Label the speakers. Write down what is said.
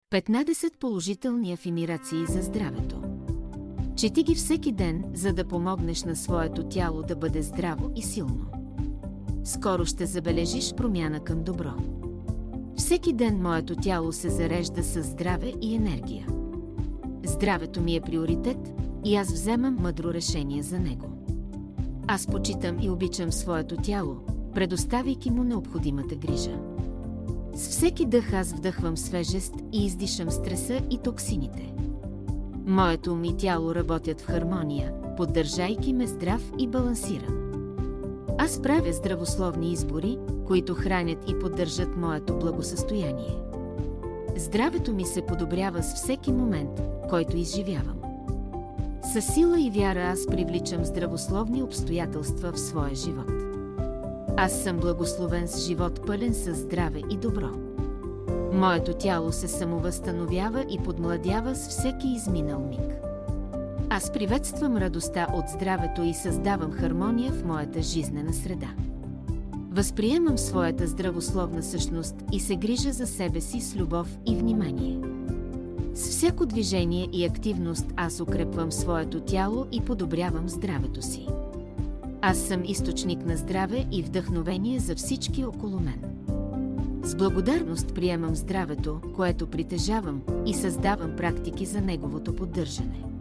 Speaker 1: 15 положителни афирмации за здравето. Чети ги всеки ден, за да помогнеш на своето тяло да бъде здраво и силно. Скоро ще забележиш промяна към добро. Всеки ден моето тяло се зарежда със здраве и енергия. Здравето ми е приоритет и аз вземам мъдро решение за него. Аз почитам и обичам своето тяло, предоставяйки му необходимата грижа. С всеки дъх аз вдъхвам свежест и издишам стреса и токсините. Моето ум и тяло работят в хармония, поддържайки ме здрав и балансиран. Аз правя здравословни избори, които хранят и поддържат моето благосъстояние. Здравето ми се подобрява с всеки момент, който изживявам. Със сила и вяра аз привличам здравословни обстоятелства в своя живот. Аз съм благословен с живот пълен със здраве и добро. Моето тяло се самовъзстановява и подмладява с всеки изминал миг. Аз приветствам радостта от здравето и създавам хармония в моята жизнена среда. Възприемам своята здравословна същност и се грижа за себе си с любов и внимание. С всяко движение и активност аз укрепвам своето тяло и подобрявам здравето си. Аз съм източник на здраве и вдъхновение за всички около мен. С благодарност приемам здравето, което притежавам, и създавам практики за неговото поддържане.